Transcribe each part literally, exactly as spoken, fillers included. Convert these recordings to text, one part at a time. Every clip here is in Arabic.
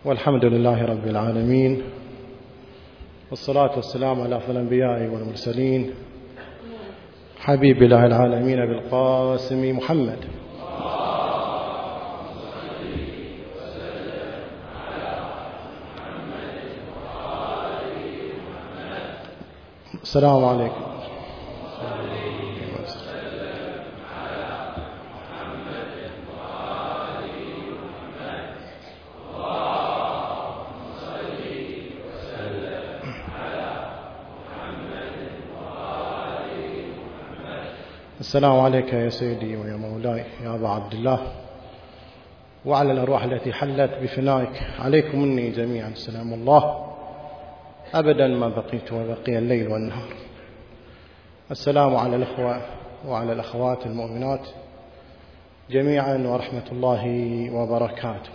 والحمد لله رب العالمين، والصلاة والسلام على أفضل الأنبياء والمرسلين، حبيب الله العالمين بالقاسم محمد. السلام عليكم. السلام عليك يا سيدي ويا مولاي يا أبا عبد الله، وعلى الأرواح التي حلت بفنائك، عليكم مني جميعا سلام الله أبدا ما بقيت وبقي الليل والنهار. السلام على الأخوة وعلى الأخوات المؤمنات جميعا ورحمة الله وبركاته.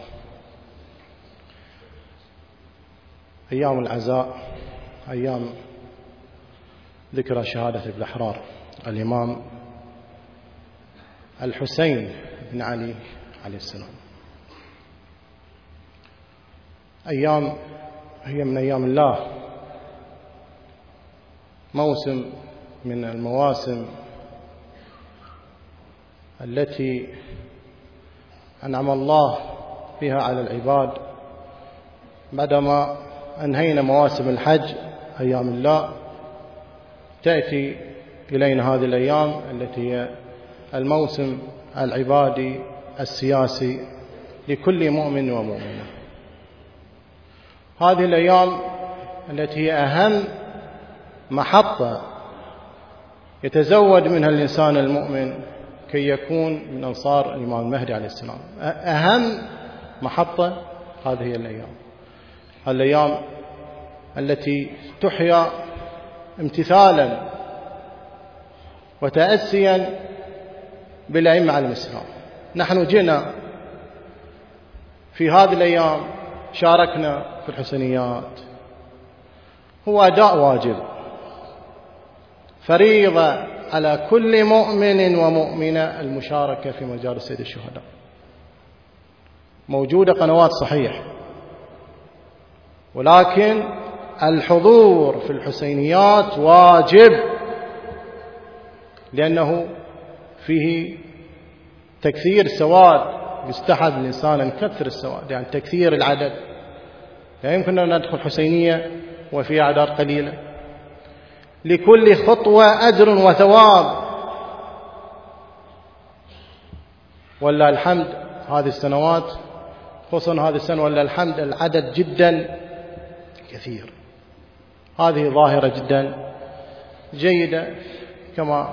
أيام العزاء، أيام ذكرى شهادة الأحرار الإمام الحسين بن علي عليه السلام. أيام هي من أيام الله، موسم من المواسم التي أنعم الله فيها على العباد. بعدما أنهينا مواسم الحج أيام الله، تأتي إلينا هذه الأيام التي هي الموسم العبادي السياسي لكل مؤمن ومؤمنة. هذه الأيام التي هي أهم محطة يتزود منها الإنسان المؤمن كي يكون من أنصار الإمام المهدي عليه السلام. أهم محطة هذه الأيام، الأيام التي تحيا امتثالا وتأسيا بالأئمة عليهم السلام. نحن جئنا في هذه الأيام، شاركنا في الحسينيات، هو أداء واجب، فريضة على كل مؤمن ومؤمنة المشاركة في مجالس سيد الشهداء. موجودة قنوات صحيح، ولكن الحضور في الحسينيات واجب، لأنه فيه تكثير سواد. يستحب الإنسان أن يكثر السواد، يعني تكثير العدد. لا يمكن أن ندخل حسينية وفي أعداد قليلة. لكل خطوة أجر وثواب، ولا الحمد هذه السنوات، خصوصا هذه السنة ولا الحمد العدد جدا كثير. هذه ظاهرة جدا جيدة، كما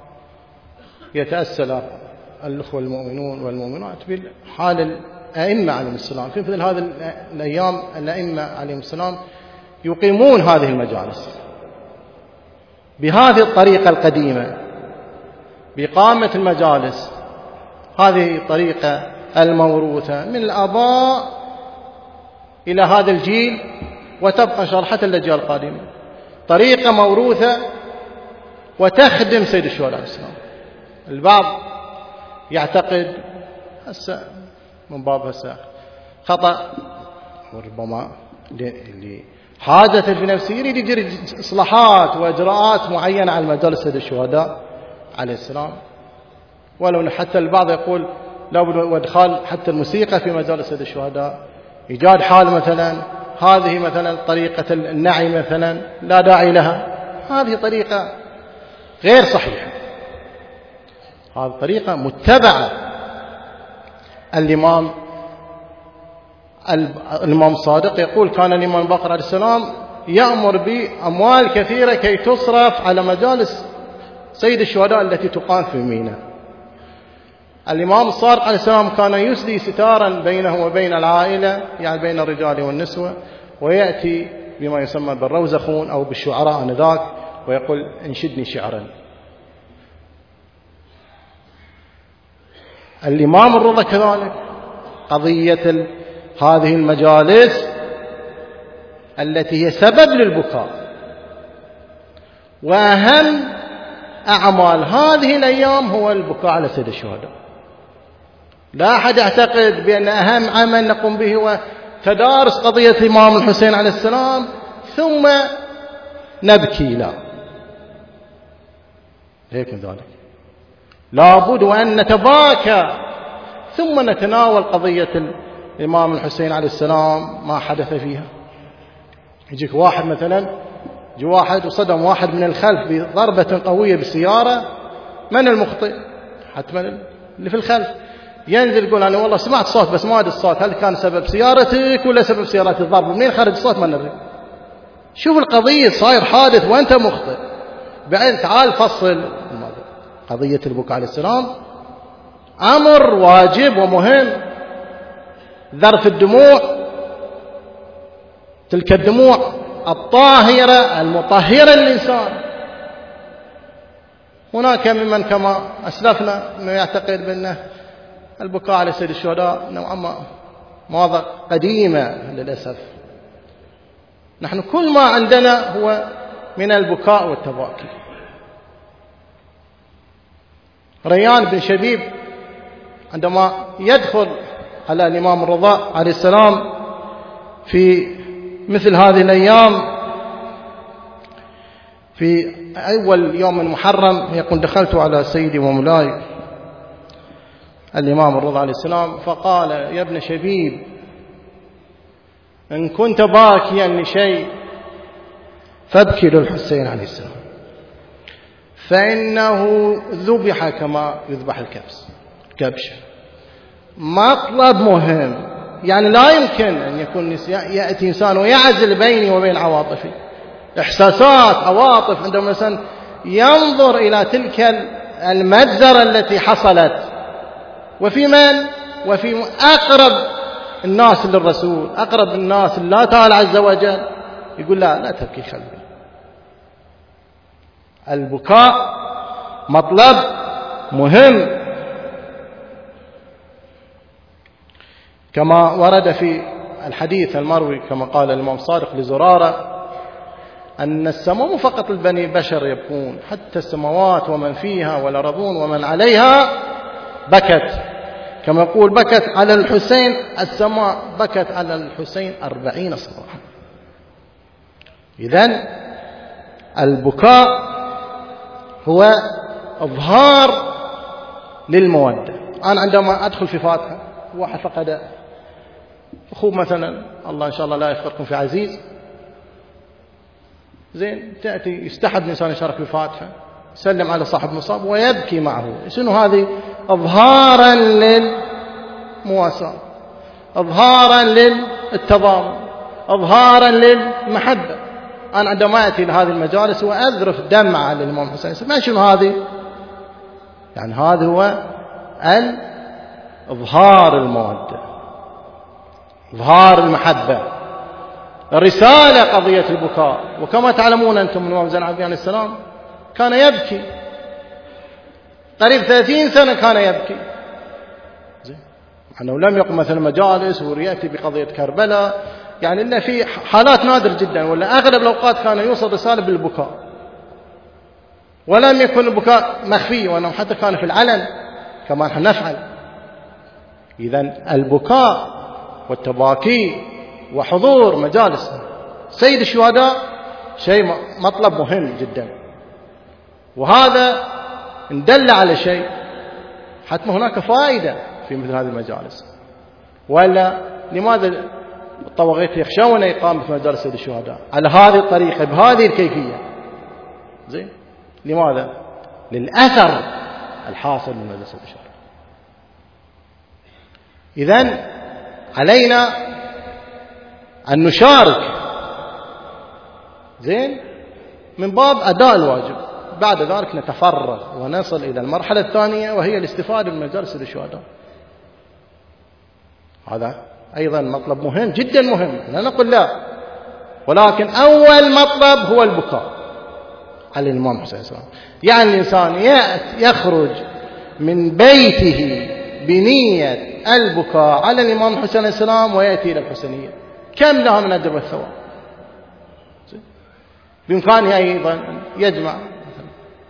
يتأسل الأخوة المؤمنون والمؤمنات بحال الأئمة عليهم السلام. في مثل هذه الأيام الأئمة عليهم السلام يقيمون هذه المجالس بهذه الطريقة القديمة، بإقامة المجالس. هذه الطريقة الموروثة من الآباء إلى هذا الجيل، وتبقى شرحة الأجيال القادمة. طريقة موروثة وتخدم سيد الشهداء عليه السلام. البعض يعتقد هسه من باب هسه خطأ، وربما لحاجة في نفسه يريد يجري إصلاحات وإجراءات معينة على مجال سيد الشهداء عليه السلام. ولو حتى البعض يقول لابد وادخال حتى الموسيقى في مجال سيد الشهداء، إيجاد حال مثلا، هذه مثلا طريقة النعي مثلا لا داعي لها. هذه طريقة غير صحيحة، هذه طريقة متبعة. الإمام الإمام الصادق يقول كان الإمام باقر عليه السلام يأمر بأموال كثيرة كي تصرف على مجالس سيد الشهداء التي تقام في ميناء. الإمام الصادق عليه السلام كان يسدي ستارا بينه وبين العائلة، يعني بين الرجال والنسوة، ويأتي بما يسمى بالروزخون أو بالشعراء آنذاك ويقول انشدني شعرا. الإمام الرضا كذلك، قضية هذه المجالس التي هي سبب للبكاء، وأهم أعمال هذه الأيام هو البكاء على سيد الشهداء. لا أحد يعتقد بأن أهم عمل نقوم به هو تدارس قضية الإمام الحسين عليه السلام ثم نبكي، لا، هيك من ذلك لابد أن نتباكى ثم نتناول قضية الإمام الحسين عليه السلام ما حدث فيها. يجيك واحد مثلا، جي واحد وصدم واحد من الخلف بضربة قوية بالسيارة، من المخطئ؟ حتما اللي في الخلف. ينزل يقول أنا والله سمعت صوت بس ما أدري الصوت هل كان سبب سيارتك ولا سبب سيارة الضرب، منين خرج الصوت ما ندري. شوف القضية صاير حادث وأنت مخطئ، بعدين تعال فصل قضية البكاء عليه السلام أمر واجب ومهم. ذرف الدموع، تلك الدموع الطاهرة المطهرة للإنسان. هناك ممن كما أسلفنا أنه يعتقد بأن البكاء على سيد الشهداء نوعا ما مواضع قديمة للأسف. نحن كل ما عندنا هو من البكاء والتباكي. ريان بن شبيب عندما يدخل على الإمام الرضا عليه السلام في مثل هذه الأيام في أول يوم من محرم يقول دخلت على سيدي ومولاي الإمام الرضا عليه السلام فقال يا ابن شبيب إن كنت باكيا لشيء فابكي للحسين عليه السلام فإنه ذبح كما يذبح الكبش كبش. مطلب مهم، يعني لا يمكن أن يكون يأتي إنسان ويعزل بيني وبين عواطفي، إحساسات عواطف، عندما مثلا ينظر إلى تلك المجزرة التي حصلت وفي من وفي أقرب الناس للرسول، أقرب الناس لله تعالى عز وجل، يقول لا لا تبكي قلبي. البكاء مطلب مهم كما ورد في الحديث المروي كما قال الإمام صادق لزرارة أن السماء مو فقط البني بشر يبكون، حتى السماوات ومن فيها والأرضون ومن عليها بكت، كما يقول بكت على الحسين السماء بكت على الحسين أربعين صباحا. إذن البكاء هو إظهار للمودة. أنا عندما أدخل في فاتحة واحد فقد أخوه مثلا، الله إن شاء الله لا يفقركم في عزيز، زين، تأتي يستحب الإنسان يشارك في فاتحة، يسلم على صاحب مصاب ويبكي معه. شنو هذه؟ إظهارا للمواساة، إظهارا للتضامن، إظهارا للمحبة. أنا عندما أتي لهذه المجالس وأذرف دمعة للإمام حسين، ما شنو هذه؟ يعني هذا هو إظهار المودة، إظهار المحبة، رسالة قضية البكاء. وكما تعلمون أنتم الإمام زين العابدين عليه السلام كان يبكي قريب ثلاثين سنة، كان يبكي، أنه لم يقم مثلا مجالس ويأتي بقضية كربلاء، يعني إلا في حالات نادر جدا، ولا أغلب الأوقات كان يوصل رسالة بالبكاء، ولم يكن البكاء مخفي، وأنه حتى كان في العلن كما نحن نفعل. إذن البكاء والتباكي وحضور مجالس سيد الشهداء شيء مطلب مهم جدا، وهذا إن دل على شيء حتما هناك فائدة في مثل هذه المجالس. ولا لماذا الطواغيت يخشون إقامة مجالس سيد الشهداء على هذه الطريقة بهذه الكيفية؟ زين، لماذا؟ للأثر الحاصل من مجلس سيد الشهداء. إذن علينا أن نشارك، زين، من باب أداء الواجب. بعد ذلك نتفرغ ونصل إلى المرحلة الثانية وهي الاستفادة من مجالس الشهداء. هذا أيضا مطلب مهم جدا مهم، لا نقول لا، ولكن أول مطلب هو البكاء على الإمام حسين السلام. يعني الإنسان يخرج من بيته بنية البكاء على الإمام حسين السلام ويأتي إلى الحسينية، كم لها من أجر والثواب. بإمكانه أيضا يجمع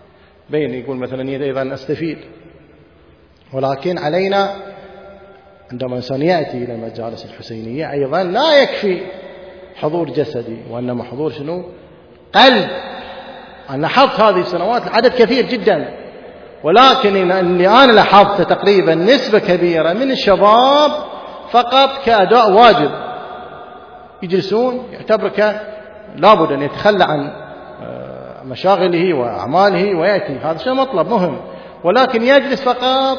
بين، يقول مثلا أيضا أستفيد، ولكن علينا عندما الإنسان يأتي إلى المجالس الحسينية أيضا لا يكفي حضور جسدي، وإنما حضور شنو؟ قلب. أنا لاحظت هذه السنوات العدد كثير جدا، ولكن اللي أنا لاحظت تقريبا نسبة كبيرة من الشباب فقط كأداء واجب يجلسون، يعتبر لابد أن يتخلى عن مشاغله وأعماله ويأتي، هذا شيء مطلب مهم، ولكن يجلس فقط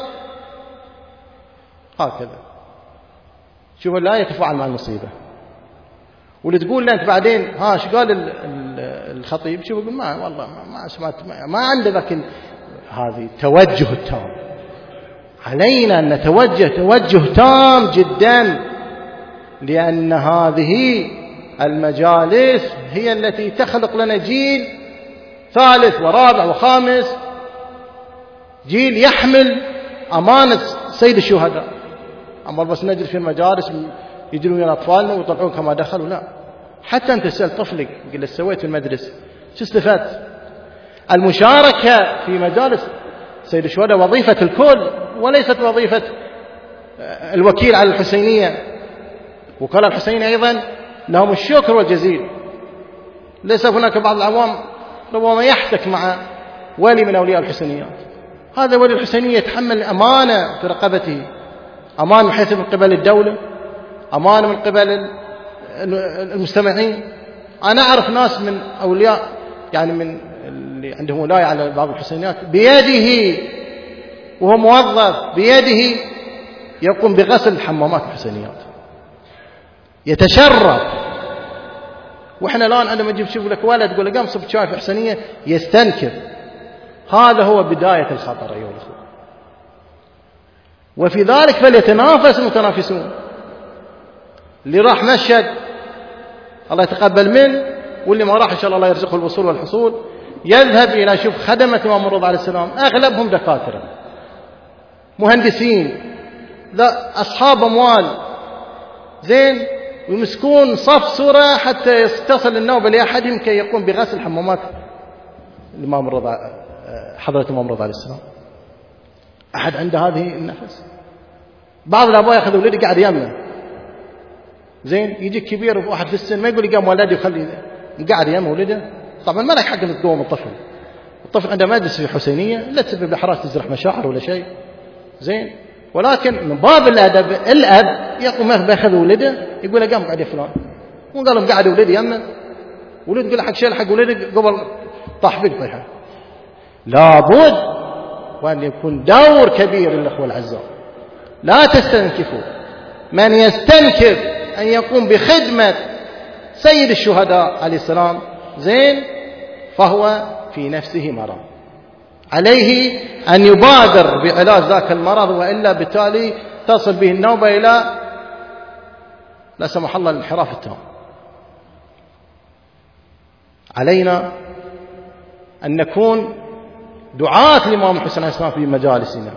هكذا. شوف لا يتفاعل مع المصيبة، واللي تقول له أنت بعدين ها شو قال الخطيب، شوف يقول ما والله ما سمعت، ما, ما عنده ذاك هذه توجه التام. علينا أن نتوجه توجه تام جدا، لأن هذه المجالس هي التي تخلق لنا جيل ثالث ورابع وخامس، جيل يحمل أمانة سيد الشهداء. أما بس نجلس في المجالس يجلون ويا أطفالنا ويطلعون كما دخلوا، لا. حتى أنت تسأل طفلك يقول له سويت في المدرسة شو استفدت؟ المشاركة في مجالس سيد الشهداء وظيفة الكل وليست وظيفة الوكيل على الحسينية. وكلاء الحسينية أيضا لهم الشكر والجزيل. ليس هناك بعض العوام ربما يحتك مع ولي من أولياء الحسينيات، هذا ولي الحسينية يتحمل أمانة في رقبته، أمانة من حيث من قبل الدولة، أمانة من قبل المستمعين. أنا أعرف ناس من أولياء يعني من اللي عندهم ولاية على بعض الحسينيات بيده وهو موظف بيده يقوم بغسل حمامات الحسينيات، يتشرف. وإحنا الآن عندما نجيب شوف لك ولد تقول له قام صب شاي في حسينية يستنكر. هذا هو بداية الخطر أيها الأخوة، وفي ذلك فليتنافس المتنافسون. اللي راح مشهد الله يتقبل منه، واللي ما راح إن شاء الله الله يرزقه الوصول والحصول، يذهب إلى شوف خدمة الإمام الرضا عليه السلام، أغلبهم دكاترة مهندسين ذا أصحاب أموال زين، ويمسكون صف صورة حتى يتصل النوبة لأحدهم كي يقوم بغسل حمامات الإمام الرضا، حضرة الإمام الرضا عليه السلام. أحد عنده هذه النفس؟ بعض الآباء يأخذ ولده قاعد يمه زين، يجي كبير واحد في السن ما يقول قام ولدي وخلي قاعد يمه ولده. طبعا ما لك حق انك تقوم الطفل، الطفل عنده مجلس في حسينية لا تسبب لحراس تزرح مشاعر ولا شيء زين، ولكن من باب الأدب الأب يقوم ياخذ ولده يقول له قام قاعد يا فلان، وقال لهم قاعد ولدي يمه، ولد يقول له حق شيء حق ولدك قبل طاح بك طيحه. لابد وأن يكون دور كبير للأخوة الأعزاء، لا تستنكفوا. من يستنكف أن يقوم بخدمة سيد الشهداء عليه السلام زين فهو في نفسه مرض، عليه أن يبادر بعلاج ذاك المرض، وإلا بالتالي تصل به النوبة إلى لا سمح الله الانحراف التام. علينا أن نكون دعاة الإمام الحسين عليه السلام في مجالسنا.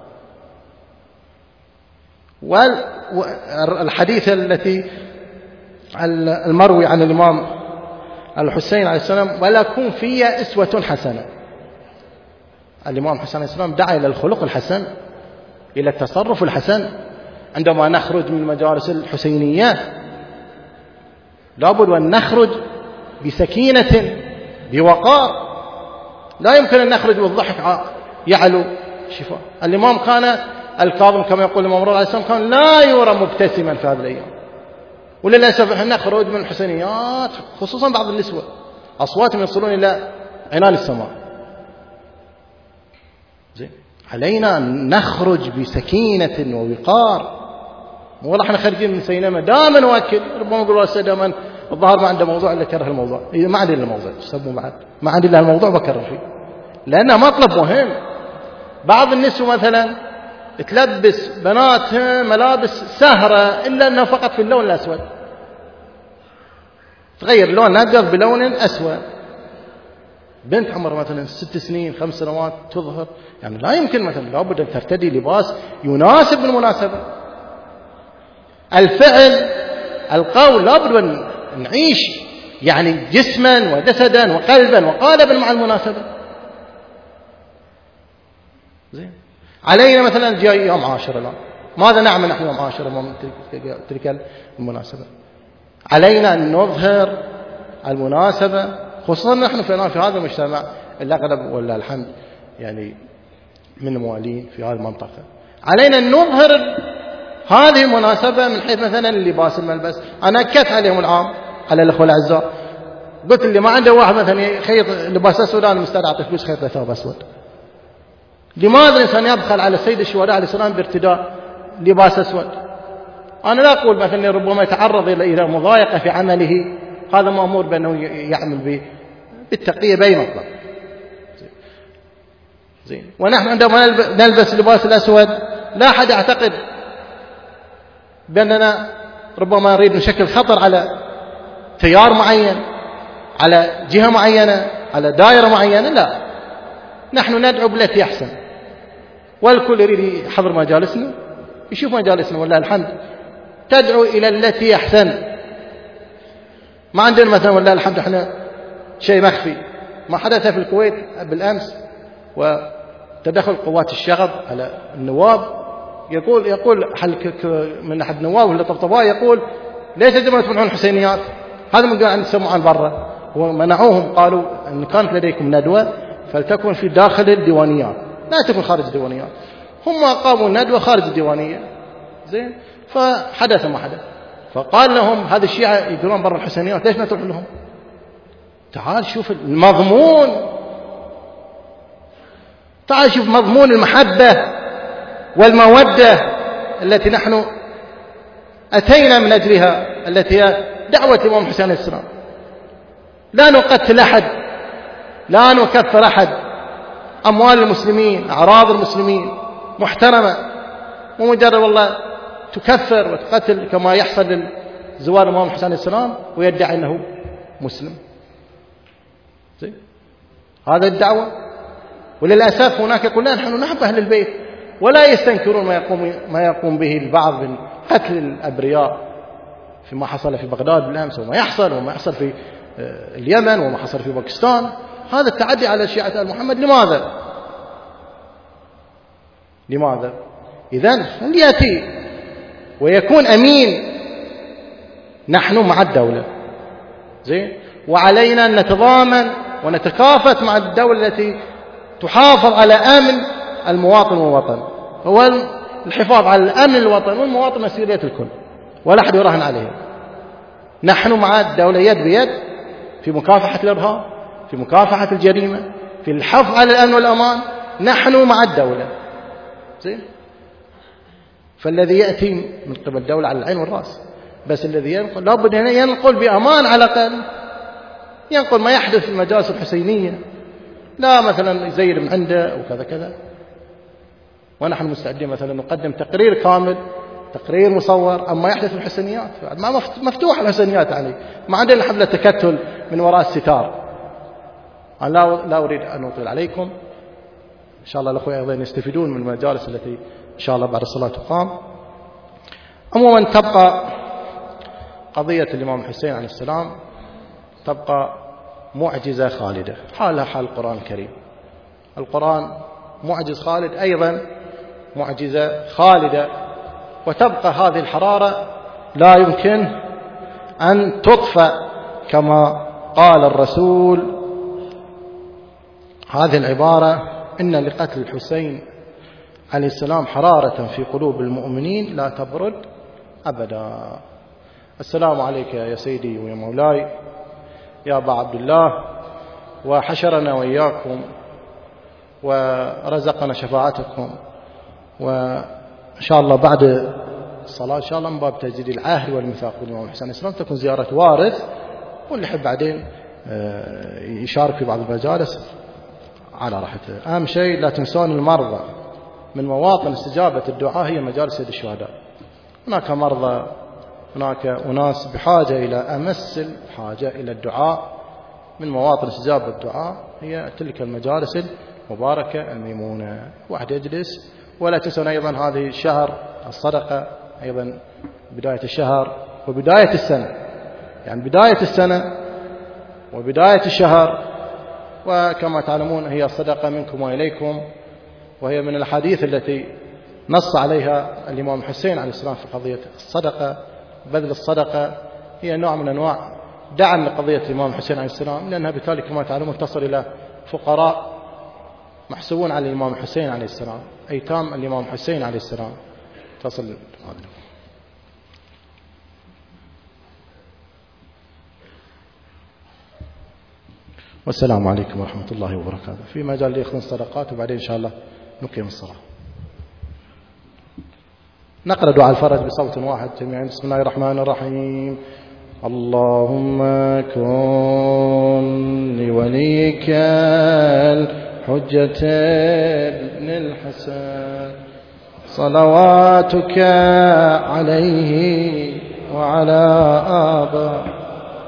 والحديث التي المروي عن الإمام الحسين عليه السلام ولكم في أسوة حسنة. الإمام الحسين عليه السلام دعا إلى الخلق الحسن، إلى التصرف الحسن. عندما نخرج من المجالس الحسينية لابد أن نخرج بسكينة بوقار، لا يمكن أن نخرج والضحك يعلو شفاء. الإمام كان الكاظم كما يقول الإمام الرضا عليه السلام كان لا يرى مبتسما في هذه الأيام. وللأسف احنا نخرج من الحسينيات خصوصا بعض النسوة أصواتهم يصلون إلى عنان السماء زين. علينا أن نخرج بسكينة ووقار. والله احنا خارجين من سينما دائما نؤكد، ربما يقولوا دائما الظاهر ما عنده موضوع إلا كره الموضوع. إذا ما عندي إلا الموضوع تسموا بعد ما عندي إلا الموضوع بكرر فيه، لأنه مطلب مهم. بعض النسوة مثلا تلبس بناتها ملابس سهرة إلا أنها فقط في اللون الأسود، تغير لون نقر بلون أسود. بنت عمرها مثلا ست سنين خمس سنوات تظهر، يعني لا يمكن مثلا لابد أن ترتدي لباس يناسب المناسبة. الفعل القول لابد أن نعيش يعني جسما وجسدا وقلبا وقالبا مع المناسبة زين. علينا مثلا جاي يوم عاشر الآن ماذا نعمل نحن يوم عاشوراء من تلك المناسبة؟ علينا أن نظهر المناسبة، خصوصا نحن في هذا المجتمع الأغلب والله الحمد يعني من الموالين في هذه المنطقة، علينا أن نظهر هذه المناسبة من حيث مثلا اللباس الملبس. أنا أكدت عليهم العام على الأخوة الأعزاء، قلت اللي ما عنده واحد مثلا يخيط لباس أسود أنا مستعد أعطي فلوس خيط له ثوب أسود. لماذا الإنسان يبخل على السيد الشهداء عليه السلام بارتداء لباس أسود؟ أنا لا أقول مثلا ربما يتعرض إلى مضايقة في عمله، هذا مأمور بأنه يعمل بالتقية بأي مطلب. زين. ونحن عندما نلبس اللباس الأسود لا أحد يعتقد بأننا ربما نريد نشكل خطر على تيار معين، على جهة معينة، على دائرة معينة، لا، نحن ندعو بالتي أحسن، والكل يريد يحضر مجالسنا يشوف مجالسنا والله الحمد تدعو إلى التي أحسن. ما عندنا مثلا والله الحمد احنا شيء مخفي. ما حدث في الكويت بالأمس وتدخل قوات الشغب على النواب، يقول يقول من أحد النواب اللي طبطباء يقول ليش يجب تمنعون الحسينيات؟ هذا من قال عن يسموا عن برا، ومنعوهم قالوا أن كانت لديكم ندوة فلتكن في داخل الديوانيات لا تكن خارج الديوانيات. هم قاموا الندوة خارج الديوانية، زين، فحدث ما حدث. فقال لهم هذا الشيعة يقولون برا الحسينيات ليش ما تروح لهم؟ تعال شوف المضمون، تعال شوف مضمون المحبة والمودة التي نحن أتينا من أجلها، التي هي دعوة الإمام الحسين عليه السلام. لا نقتل أحد، لا نكفر أحد، أموال المسلمين، أعراض المسلمين محترمة، مو مجرد والله تكفر وتقتل كما يحصل لزوار الإمام الحسين عليه السلام ويدعي أنه مسلم. زي هذا الدعوة. وللأسف هناك يقولون نحن نحب أهل البيت، ولا يستنكرون ما يقوم ما يقوم به البعض من قتل الأبرياء فيما حصل في بغداد بالأمس، وما يحصل وما يحصل في اليمن وما حصل في باكستان. هذا التعدي على شيعة آل محمد. لماذا؟ لماذا؟ إذن فليأتي ويكون أمين. نحن مع الدولة، زين، وعلينا أن نتضامن ونتكافت مع الدولة التي تحافظ على أمن المواطن والوطن. هو الحفاظ على الأمن الوطن والمواطن مسؤولية الكل، ولا أحد يراهن عليها. نحن مع الدولة يد بيد في مكافحة الإرهاب، في مكافحة الجريمة، في الحفظ على الأمن والأمان. نحن مع الدولة، زين. فالذي يأتي من قبل الدولة على العين والرأس، بس الذي ينقل لابد أن ينقل بأمان على الأقل، ينقل ما يحدث في المجالس الحسينية، لا مثلا يزيد من عنده وكذا كذا. ونحن مستعدين مثلا نقدم تقرير كامل، تقرير مصور أما يحدث في الحسينيات. ما مفتوح الحسينيات عليه، ما عندنا حبل تكتل من وراء الستار. أنا لا لا أريد أن أطيل عليكم، إن شاء الله الأخوة أيضا يستفيدون من المجالس التي إن شاء الله بعد الصلاة تقام. عموما تبقى قضية الإمام الحسين عليه السلام تبقى معجزة خالدة، حالها حال القرآن الكريم. القرآن معجز خالد، أيضا معجزة خالدة، وتبقى هذه الحرارة لا يمكن أن تطفأ كما قال الرسول هذه العبارة: إن لقتل الحسين عليه السلام حرارة في قلوب المؤمنين لا تبرد أبدا. السلام عليك يا سيدي ويا مولاي يا أبا عبد الله، وحشرنا وإياكم ورزقنا شفاعتكم، وإن شاء الله بعد الصلاة إن شاء الله من باب تجديد العهد والميثاق بالإمام الحسين عليه السلام تكون زيارة وارث، واللي يحب بعدين يشارك في بعض المجالس على راحته. أهم شيء لا تنسون المرضى. من مواطن استجابة الدعاء هي مجالس سيد الشهداء. هناك مرضى، هناك أناس بحاجة إلى أمس الحاجة إلى الدعاء. من مواطن استجابة الدعاء هي تلك المجالس المباركة الميمونة. واحد يجلس. ولا تنسون أيضا هذه الشهر الصدقة، أيضا بداية الشهر وبداية السنة، يعني بداية السنة وبداية الشهر. وكما تعلمون هي الصدقة منكم وإليكم، وهي من الحديث التي نص عليها الإمام الحسين عليه السلام في قضية الصدقة. بذل الصدقة هي نوع من أنواع دعم لقضية الإمام الحسين عليه السلام، لأنها بالتالي كما تعلمون تصل إلى فقراء محسوبون على الإمام الحسين عليه السلام، أيتام الإمام الحسين عليه السلام تصل. والسلام عليكم ورحمة الله وبركاته. في مجال لإخوان الصدقات وبعدين إن شاء الله نقيم الصلاة. نقرأ دعاء الفرج بصوت واحد جميعا. بسم الله الرحمن الرحيم. اللهم كن لوليك الحجة ابن الحسن صلواتك عليه وعلى آبائه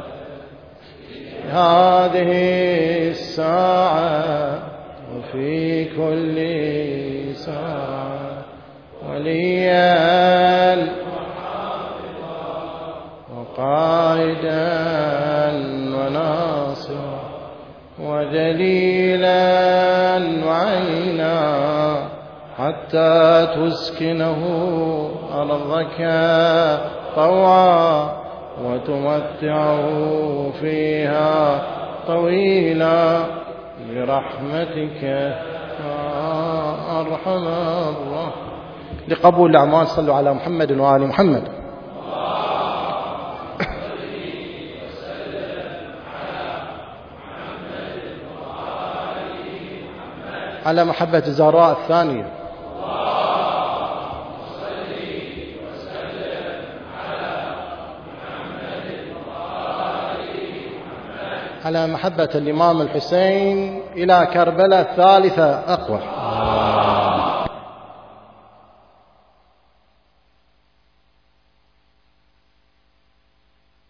هذه الساعة وفي كل ساعة وليا وقائدا وناصرا ودليلا وعينا حتى تسكنه أرضك طوعا وتمتعه فيها طويلا برحمتك يا أرحم الراحمين. لقبول الأعمال صلوا على محمد وآل محمد. على محبة الزهراء الثانية. على محبة الإمام الحسين إلى كربلاء الثالثة أقوى.